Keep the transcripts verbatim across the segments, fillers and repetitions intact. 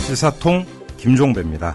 시사통 김종배입니다.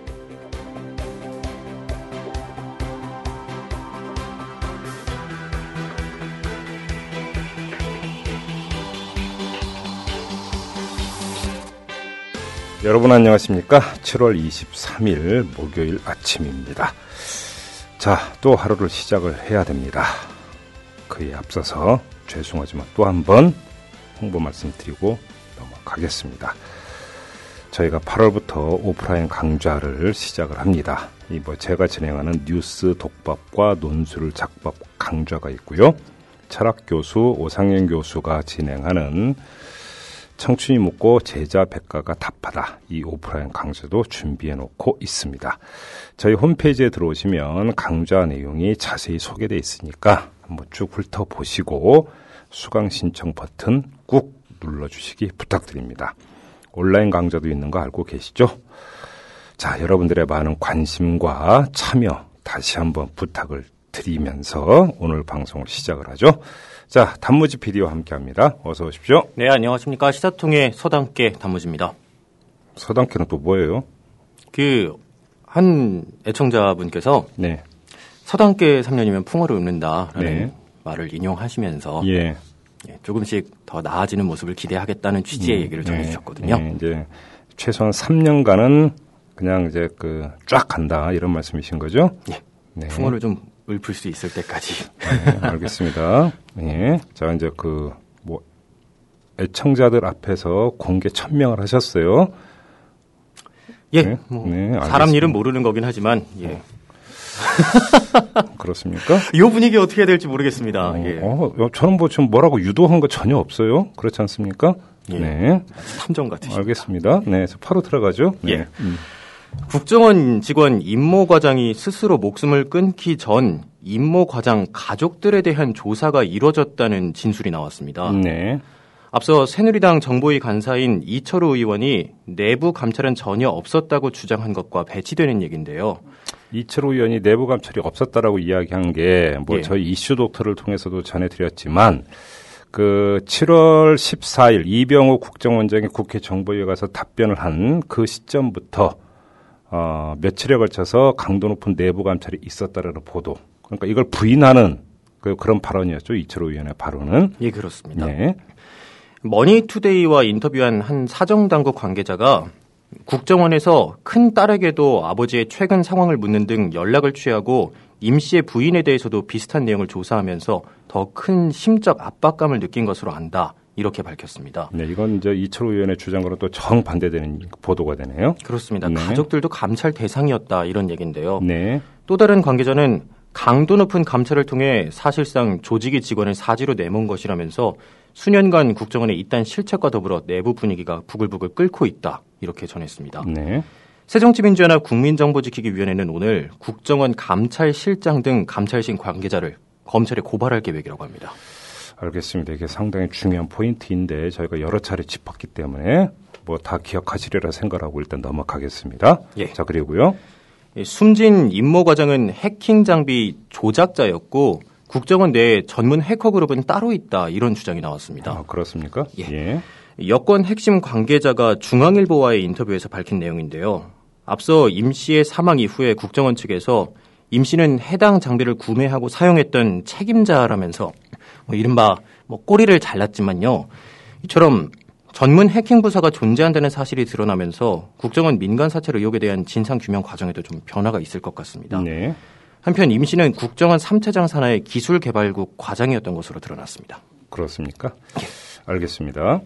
여러분 안녕하십니까? 칠월 이십삼일 목요일 아침입니다. 자, 또 하루를 시작을 해야 됩니다. 그에 앞서서 죄송하지만 또 한 번 홍보 말씀드리고 넘어가겠습니다. 저희가 팔월부터 오프라인 강좌를 시작을 합니다. 이 뭐 제가 진행하는 뉴스 독법과 논술 작법 강좌가 있고요. 철학 교수 오상현 교수가 진행하는 청춘이 묻고 제자 백가가 답하다. 이 오프라인 강좌도 준비해 놓고 있습니다. 저희 홈페이지에 들어오시면 강좌 내용이 자세히 소개되어 있으니까 한번 쭉 훑어보시고 수강 신청 버튼 꾹 눌러주시기 부탁드립니다. 온라인 강좌도 있는 거 알고 계시죠? 자, 여러분들의 많은 관심과 참여 다시 한번 부탁을 드리면서 오늘 방송을 시작을 하죠. 자, 단무지 피디와 함께합니다. 어서 오십시오. 네, 안녕하십니까. 시사통의 서당계 단무지입니다. 서당계는 또 뭐예요? 그 한 애청자분께서 네. 서당계 삼 년이면 풍어를 읊는다라는 네. 말을 인용하시면서 예. 예, 조금씩 더 나아지는 모습을 기대하겠다는 취지의 음, 얘기를 전해주셨거든요. 네, 이제 최소한 삼 년간은 그냥 이제 그 쫙 간다 이런 말씀이신 거죠? 예. 네. 풍어를 좀 읊을 수 있을 때까지. 네, 알겠습니다. 예. 자, 이제 그, 뭐, 애청자들 앞에서 공개 천명을 하셨어요. 예. 네, 뭐, 네, 사람 일은 모르는 거긴 하지만, 예. 그렇습니까? 이 분위기 어떻게 해야 될지 모르겠습니다. 어, 예. 어, 저는 뭐 지금 뭐라고 유도한 거 전혀 없어요. 그렇지 않습니까? 예. 네. 탐정 같으십니다. 알겠습니다. 네. 그래서 바로 들어가죠. 네. 예. 음. 국정원 직원 임모 과장이 스스로 목숨을 끊기 전 임모 과장 가족들에 대한 조사가 이뤄졌다는 진술이 나왔습니다. 네. 앞서 새누리당 정보위 간사인 이철우 의원이 내부 감찰은 전혀 없었다고 주장한 것과 배치되는 얘기인데요. 이철우 의원이 내부 감찰이 없었다라고 이야기한 게 뭐 예. 저희 이슈 독터를 통해서도 전해드렸지만 그 칠월 십사일 이병호 국정원장이 국회 정보위에 가서 답변을 한 그 시점부터 어, 며칠에 걸쳐서 강도 높은 내부 감찰이 있었다라는 보도. 그러니까 이걸 부인하는 그, 그런 발언이었죠. 이철우 의원의 발언은. 예, 그렇습니다. 네. 머니투데이와 인터뷰한 한 사정당국 관계자가 국정원에서 큰 딸에게도 아버지의 최근 상황을 묻는 등 연락을 취하고 임 씨의 부인에 대해서도 비슷한 내용을 조사하면서 더 큰 심적 압박감을 느낀 것으로 안다. 이렇게 밝혔습니다. 네, 이건 이제 이철우 의원의 주장과는 또 정반대되는 보도가 되네요. 그렇습니다. 네. 가족들도 감찰 대상이었다 이런 얘기인데요. 네. 또 다른 관계자는 강도 높은 감찰을 통해 사실상 조직위 직원을 사지로 내몬 것이라면서 수년간 국정원의 이딴 실책과 더불어 내부 분위기가 부글부글 끓고 있다 이렇게 전했습니다. 네. 새정치민주연합 국민정보지키기위원회는 오늘 국정원 감찰실장 등 감찰실 관계자를 검찰에 고발할 계획이라고 합니다. 알겠습니다. 이게 상당히 중요한 포인트인데 저희가 여러 차례 짚었기 때문에 뭐 다 기억하시리라 생각하고 일단 넘어가겠습니다. 예. 자, 그리고요. 예, 숨진 임모 과장은 해킹 장비 조작자였고 국정원 내 전문 해커 그룹은 따로 있다 이런 주장이 나왔습니다. 아, 그렇습니까? 예. 예. 여권 핵심 관계자가 중앙일보와의 인터뷰에서 밝힌 내용인데요. 앞서 임 씨의 사망 이후에 국정원 측에서 임 씨는 해당 장비를 구매하고 사용했던 책임자라면서 뭐 이른바 뭐 꼬리를 잘랐지만요. 이처럼 전문 해킹 부서가 존재한다는 사실이 드러나면서 국정원 민간 사찰 의혹에 대한 진상 규명 과정에도 좀 변화가 있을 것 같습니다. 네. 한편 임 씨는 국정원 삼 차장 산하의 기술개발국 과장이었던 것으로 드러났습니다. 그렇습니까? 예. 알겠습니다.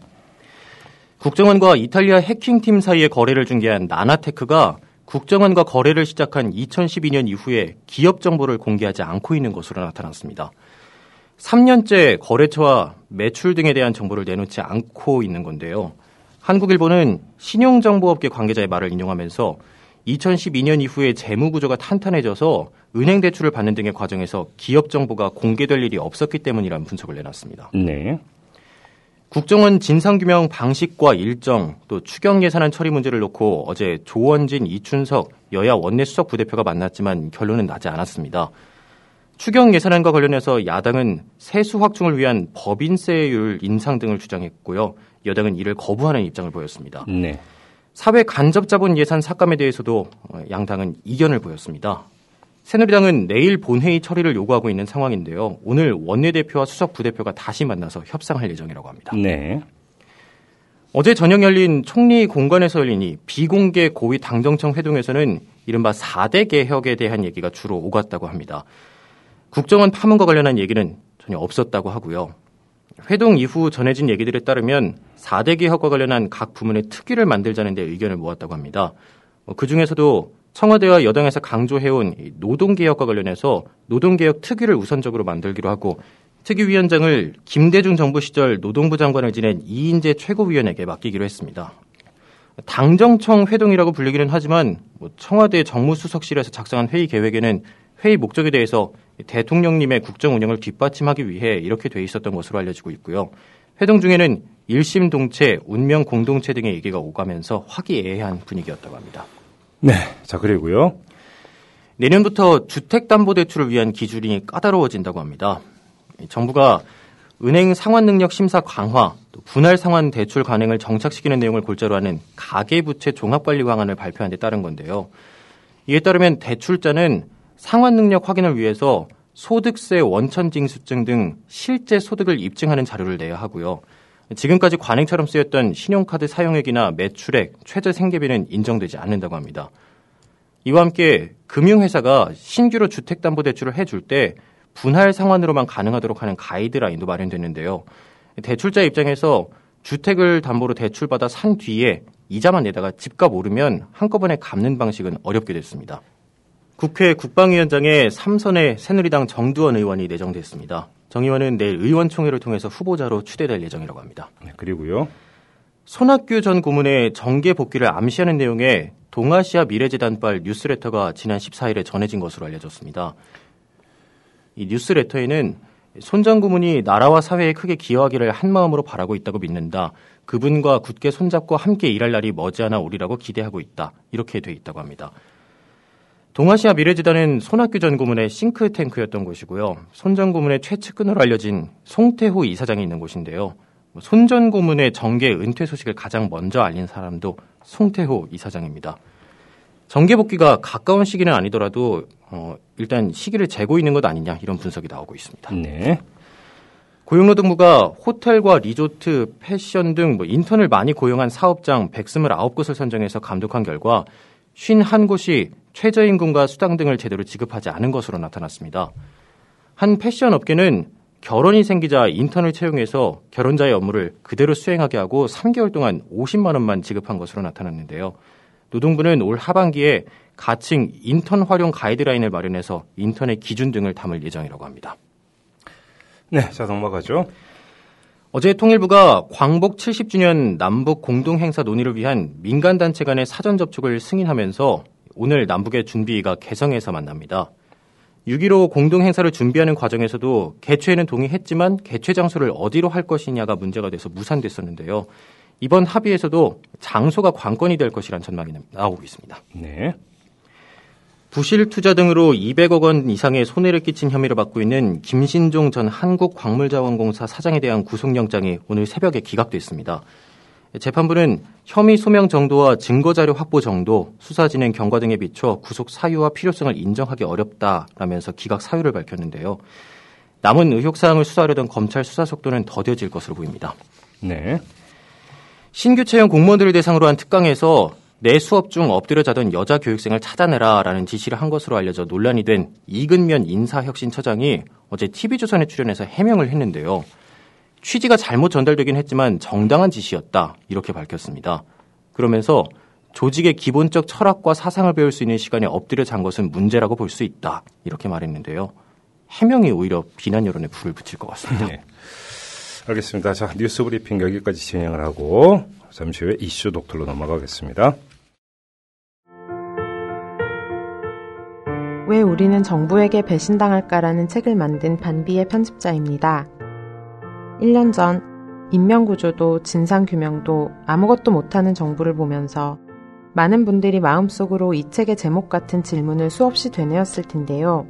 국정원과 이탈리아 해킹팀 사이의 거래를 중개한 나나테크가 국정원과 거래를 시작한 이천십이년 이후에 기업 정보를 공개하지 않고 있는 것으로 나타났습니다. 삼 년째 거래처와 매출 등에 대한 정보를 내놓지 않고 있는 건데요. 한국일보는 신용정보업계 관계자의 말을 인용하면서 이천십이년 이후에 재무구조가 탄탄해져서 은행 대출을 받는 등의 과정에서 기업 정보가 공개될 일이 없었기 때문이라는 분석을 내놨습니다. 네. 국정원 진상규명 방식과 일정 또 추경 예산안 처리 문제를 놓고 어제 조원진, 이춘석 여야 원내수석 부대표가 만났지만 결론은 나지 않았습니다. 추경 예산안과 관련해서 야당은 세수 확충을 위한 법인세율 인상 등을 주장했고요. 여당은 이를 거부하는 입장을 보였습니다. 네. 사회 간접자본 예산 삭감에 대해서도 양당은 이견을 보였습니다. 새누리당은 내일 본회의 처리를 요구하고 있는 상황인데요. 오늘 원내대표와 수석 부대표가 다시 만나서 협상할 예정이라고 합니다. 네. 어제 저녁 열린 총리 공관에서 열린 이 비공개 고위 당정청 회동에서는 이른바 사 대 개혁에 대한 얘기가 주로 오갔다고 합니다. 국정원 파문과 관련한 얘기는 전혀 없었다고 하고요. 회동 이후 전해진 얘기들에 따르면 사 대 개혁과 관련한 각 부문의 특위를 만들자는 데 의견을 모았다고 합니다. 그중에서도 청와대와 여당에서 강조해온 노동개혁과 관련해서 노동개혁 특위를 우선적으로 만들기로 하고 특위위원장을 김대중 정부 시절 노동부 장관을 지낸 이인재 최고위원에게 맡기기로 했습니다. 당정청 회동이라고 불리기는 하지만 청와대 정무수석실에서 작성한 회의 계획에는 회의 목적에 대해서 대통령님의 국정 운영을 뒷받침하기 위해 이렇게 돼 있었던 것으로 알려지고 있고요. 회동 중에는 일심 동체, 운명 공동체 등의 얘기가 오가면서 화기애애한 분위기였다고 합니다. 네, 자 그리고요. 내년부터 주택담보대출을 위한 기준이 까다로워진다고 합니다. 정부가 은행 상환능력 심사 강화, 또 분할 상환 대출 관행을 정착시키는 내용을 골자로 하는 가계부채 종합관리 방안을 발표한 데 따른 건데요. 이에 따르면 대출자는 상환능력 확인을 위해서 소득세 원천징수증 등 실제 소득을 입증하는 자료를 내야 하고요. 지금까지 관행처럼 쓰였던 신용카드 사용액이나 매출액, 최저 생계비는 인정되지 않는다고 합니다. 이와 함께 금융회사가 신규로 주택담보대출을 해줄 때 분할 상환으로만 가능하도록 하는 가이드라인도 마련됐는데요. 대출자 입장에서 주택을 담보로 대출받아 산 뒤에 이자만 내다가 집값 오르면 한꺼번에 갚는 방식은 어렵게 됐습니다. 국회 국방위원장에 삼선의 새누리당 정두원 의원이 내정됐습니다. 정 의원은 내일 의원총회를 통해서 후보자로 추대될 예정이라고 합니다. 네, 그리고요. 손학규 전 고문의 정계 복귀를 암시하는 내용의 동아시아 미래재단발 뉴스레터가 지난 십사일에 전해진 것으로 알려졌습니다. 이 뉴스레터에는 손 전 고문이 나라와 사회에 크게 기여하기를 한마음으로 바라고 있다고 믿는다. 그분과 굳게 손잡고 함께 일할 날이 머지않아 오리라고 기대하고 있다. 이렇게 돼 있다고 합니다. 동아시아 미래재단은 손학규 전 고문의 싱크탱크였던 곳이고요. 손 전 고문의 최측근으로 알려진 송태호 이사장이 있는 곳인데요. 손 전 고문의 정계 은퇴 소식을 가장 먼저 알린 사람도 송태호 이사장입니다. 정계 복귀가 가까운 시기는 아니더라도 어, 일단 시기를 재고 있는 것 아니냐 이런 분석이 나오고 있습니다. 네. 고용노동부가 호텔과 리조트, 패션 등 뭐 인턴을 많이 고용한 사업장 백이십구 곳을 선정해서 감독한 결과 오십일 곳이 최저임금과 수당 등을 제대로 지급하지 않은 것으로 나타났습니다. 한 패션 업계는 결혼이 생기자 인턴을 채용해서 결혼자의 업무를 그대로 수행하게 하고 삼 개월 동안 오십만 원만 지급한 것으로 나타났는데요. 노동부는 올 하반기에 가칭 인턴 활용 가이드라인을 마련해서 인턴의 기준 등을 담을 예정이라고 합니다. 네, 자 넘어가죠. 어제 통일부가 광복 칠십 주년 남북 공동행사 논의를 위한 민간단체 간의 사전 접촉을 승인하면서 오늘 남북의 준비가 개성에서 만납니다. 육 일오 공동행사를 준비하는 과정에서도 개최에는 동의했지만 개최 장소를 어디로 할 것이냐가 문제가 돼서 무산됐었는데요. 이번 합의에서도 장소가 관건이 될 것이란 전망이 나오고 있습니다. 네. 부실 투자 등으로 이백억 원 이상의 손해를 끼친 혐의를 받고 있는 김신종 전 한국광물자원공사 사장에 대한 구속영장이 오늘 새벽에 기각됐습니다. 재판부는 혐의 소명 정도와 증거자료 확보 정도, 수사 진행 경과 등에 비춰 구속 사유와 필요성을 인정하기 어렵다라면서 기각 사유를 밝혔는데요. 남은 의혹 사항을 수사하려던 검찰 수사 속도는 더뎌질 것으로 보입니다. 네. 신규 채용 공무원들을 대상으로 한 특강에서 내 수업 중 엎드려 자던 여자 교육생을 찾아내라라는 지시를 한 것으로 알려져 논란이 된 이근면 인사혁신처장이 어제 티비조선에 출연해서 해명을 했는데요. 취지가 잘못 전달되긴 했지만 정당한 지시였다 이렇게 밝혔습니다. 그러면서 조직의 기본적 철학과 사상을 배울 수 있는 시간에 엎드려 잔 것은 문제라고 볼 수 있다 이렇게 말했는데요. 해명이 오히려 비난 여론에 불을 붙일 것 같습니다. 네. 알겠습니다. 자, 뉴스 브리핑 여기까지 진행을 하고 잠시 후에 이슈 독tor로 넘어가겠습니다. 왜 우리는 정부에게 배신당할까라는 책을 만든 반비의 편집자입니다. 일 년 전 인명구조도 진상규명도 아무것도 못하는 정부를 보면서 많은 분들이 마음속으로 이 책의 제목 같은 질문을 수없이 되뇌었을 텐데요.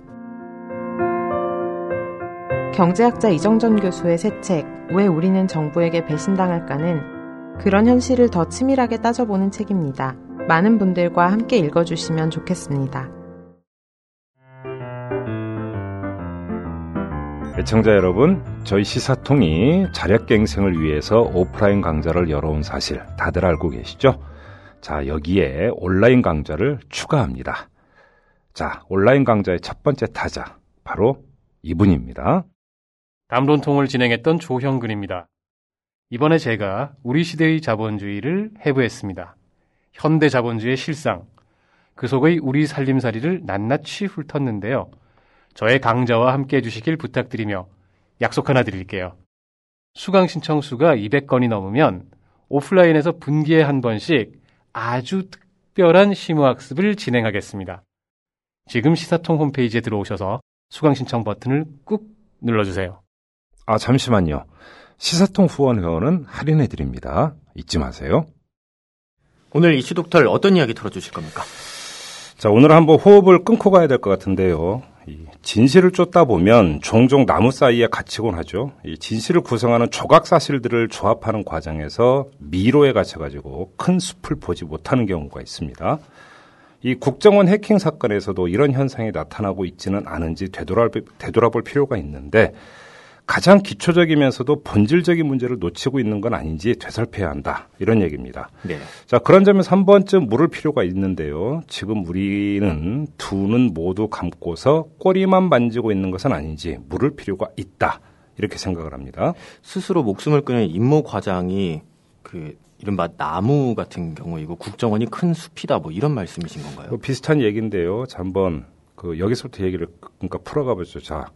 경제학자 이정전 교수의 새 책 왜 우리는 정부에게 배신당할까는 그런 현실을 더 치밀하게 따져보는 책입니다. 많은 분들과 함께 읽어주시면 좋겠습니다. 애청자 여러분, 저희 시사통이 자력갱생을 위해서 오프라인 강좌를 열어온 사실 다들 알고 계시죠? 자, 여기에 온라인 강좌를 추가합니다. 자, 온라인 강좌의 첫 번째 타자, 바로 이분입니다. 담론통을 진행했던 조형근입니다. 이번에 제가 우리 시대의 자본주의를 해부했습니다. 현대 자본주의의 실상, 그 속의 우리 살림살이를 낱낱이 훑었는데요. 저의 강좌와 함께 해주시길 부탁드리며 약속 하나 드릴게요. 수강 신청 수가 이백 건이 넘으면 오프라인에서 분기에 한 번씩 아주 특별한 심우학습을 진행하겠습니다. 지금 시사통 홈페이지에 들어오셔서 수강 신청 버튼을 꾹 눌러주세요. 아, 잠시만요. 시사통 후원 회원은 할인해드립니다. 잊지 마세요. 오늘 이슈 독털 어떤 이야기 털어주실 겁니까? 자, 오늘 한번 호흡을 끊고 가야 될 것 같은데요. 이 진실을 쫓다 보면 종종 나무 사이에 갇히곤 하죠. 이 진실을 구성하는 조각 사실들을 조합하는 과정에서 미로에 갇혀가지고 큰 숲을 보지 못하는 경우가 있습니다. 이 국정원 해킹 사건에서도 이런 현상이 나타나고 있지는 않은지 되돌아볼, 되돌아볼 필요가 있는데 가장 기초적이면서도 본질적인 문제를 놓치고 있는 건 아닌지 되살펴야 한다. 이런 얘기입니다. 네. 자, 그런 점에서 한 번쯤 물을 필요가 있는데요. 지금 우리는 두 눈 모두 감고서 꼬리만 만지고 있는 것은 아닌지 물을 필요가 있다. 이렇게 생각을 합니다. 스스로 목숨을 끊은 임모 과장이 그 이른바 나무 같은 경우이고 국정원이 큰 숲이다. 뭐 이런 말씀이신 건가요? 뭐 비슷한 얘기인데요. 자, 한번 그 여기서부터 얘기를 그러니까 풀어가 보죠. 자.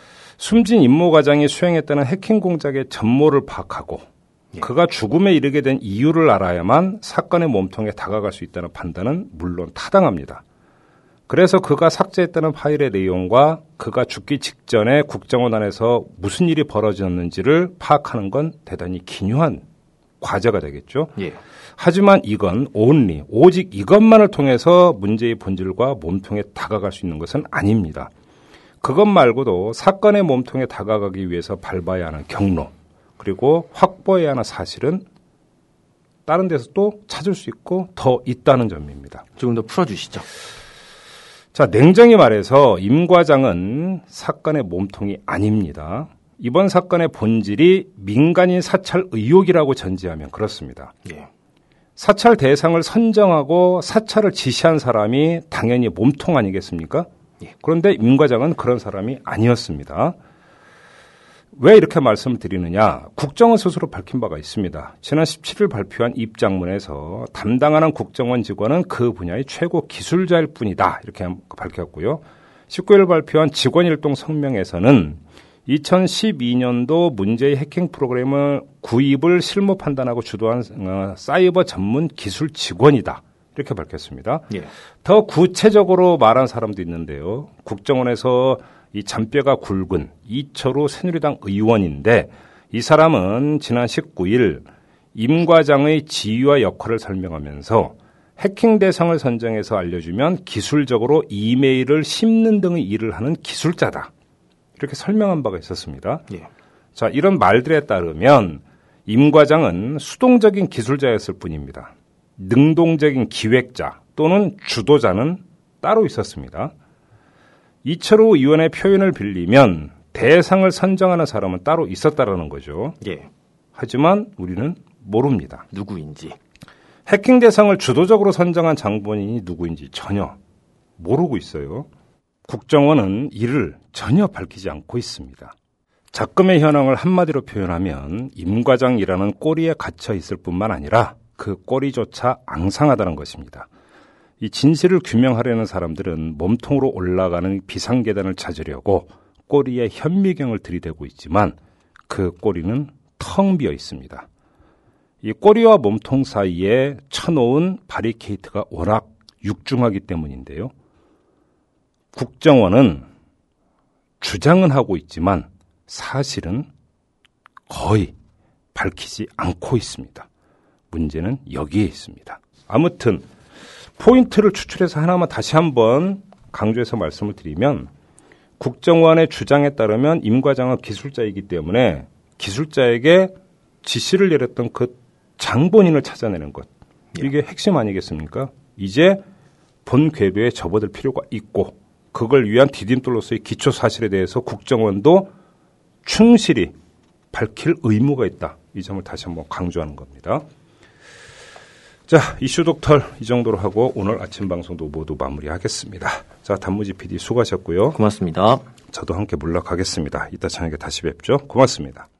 숨진 임모 과장이 수행했다는 해킹 공작의 전모를 파악하고 예. 그가 죽음에 이르게 된 이유를 알아야만 사건의 몸통에 다가갈 수 있다는 판단은 물론 타당합니다. 그래서 그가 삭제했다는 파일의 내용과 그가 죽기 직전에 국정원 안에서 무슨 일이 벌어졌는지를 파악하는 건 대단히 기묘한 과제가 되겠죠. 예. 하지만 이건 only, 오직 이것만을 통해서 문제의 본질과 몸통에 다가갈 수 있는 것은 아닙니다. 그것 말고도 사건의 몸통에 다가가기 위해서 밟아야 하는 경로, 그리고 확보해야 하는 사실은 다른 데서 또 찾을 수 있고 더 있다는 점입니다. 조금 더 풀어주시죠. 자, 냉정히 말해서 임 과장은 사건의 몸통이 아닙니다. 이번 사건의 본질이 민간인 사찰 의혹이라고 전제하면 그렇습니다. 예. 사찰 대상을 선정하고 사찰을 지시한 사람이 당연히 몸통 아니겠습니까? 그런데 임 과장은 그런 사람이 아니었습니다. 왜 이렇게 말씀을 드리느냐? 국정원 스스로 밝힌 바가 있습니다. 지난 십칠 일 발표한 입장문에서 담당하는 국정원 직원은 그 분야의 최고 기술자일 뿐이다. 이렇게 밝혔고요. 십구 일 발표한 직원일동 성명에서는 이천십이 년도 문제의 해킹 프로그램을 구입을 실무 판단하고 주도한 사이버 전문 기술 직원이다. 이렇게 밝혔습니다. 예. 더 구체적으로 말한 사람도 있는데요. 국정원에서 이 잔뼈가 굵은 이철우 새누리당 의원인데 이 사람은 지난 십구 일 임 과장의 지위와 역할을 설명하면서 해킹 대상을 선정해서 알려주면 기술적으로 이메일을 씹는 등의 일을 하는 기술자다. 이렇게 설명한 바가 있었습니다. 예. 자, 이런 말들에 따르면 임 과장은 수동적인 기술자였을 뿐입니다. 능동적인 기획자 또는 주도자는 따로 있었습니다. 이철우 의원의 표현을 빌리면 대상을 선정하는 사람은 따로 있었다라는 거죠. 예. 하지만 우리는 모릅니다. 누구인지. 해킹 대상을 주도적으로 선정한 장본인이 누구인지 전혀 모르고 있어요. 국정원은 이를 전혀 밝히지 않고 있습니다. 작금의 현황을 한마디로 표현하면 임 과장이라는 꼬리에 갇혀 있을 뿐만 아니라 그 꼬리조차 앙상하다는 것입니다. 이 진실을 규명하려는 사람들은 몸통으로 올라가는 비상계단을 찾으려고 꼬리에 현미경을 들이대고 있지만 그 꼬리는 텅 비어 있습니다. 이 꼬리와 몸통 사이에 쳐놓은 바리케이트가 워낙 육중하기 때문인데요. 국정원은 주장은 하고 있지만 사실은 거의 밝히지 않고 있습니다. 문제는 여기에 있습니다. 아무튼 포인트를 추출해서 하나만 다시 한번 강조해서 말씀을 드리면 국정원의 주장에 따르면 임 과장은 기술자이기 때문에 기술자에게 지시를 내렸던 그 장본인을 찾아내는 것. 이게 핵심 아니겠습니까? 이제 본 궤도에 접어들 필요가 있고 그걸 위한 디딤돌로서의 기초 사실에 대해서 국정원도 충실히 밝힐 의무가 있다. 이 점을 다시 한번 강조하는 겁니다. 자, 이슈 독털 이 정도로 하고 오늘 아침 방송도 모두 마무리하겠습니다. 자, 단무지 피디 수고하셨고요. 고맙습니다. 저도 함께 물러가겠습니다. 이따 저녁에 다시 뵙죠. 고맙습니다.